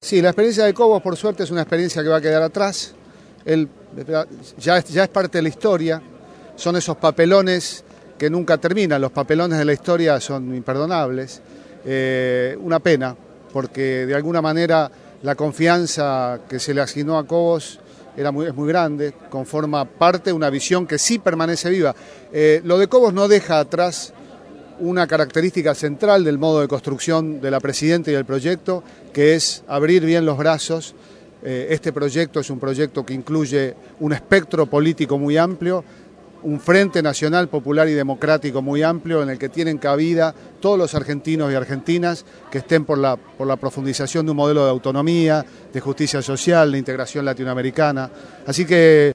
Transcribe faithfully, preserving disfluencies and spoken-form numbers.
Sí, la experiencia de Cobos, por suerte, es una experiencia que va a quedar atrás. Él, ya, es, ya es parte de la historia. Son esos papelones que nunca terminan. Los papelones de la historia son imperdonables. Eh, una pena, porque de alguna manera la confianza que se le asignó a Cobos era muy, es muy grande, conforma parte de una visión que sí permanece viva. Eh, lo de Cobos no deja atrás una característica central del modo de construcción de la Presidenta y del proyecto, que es abrir bien los brazos. Eh, este proyecto es un proyecto que incluye un espectro político muy amplio, un frente nacional, popular y democrático muy amplio en el que tienen cabida todos los argentinos y argentinas que estén por la, por la profundización de un modelo de autonomía, de justicia social, de integración latinoamericana. Así que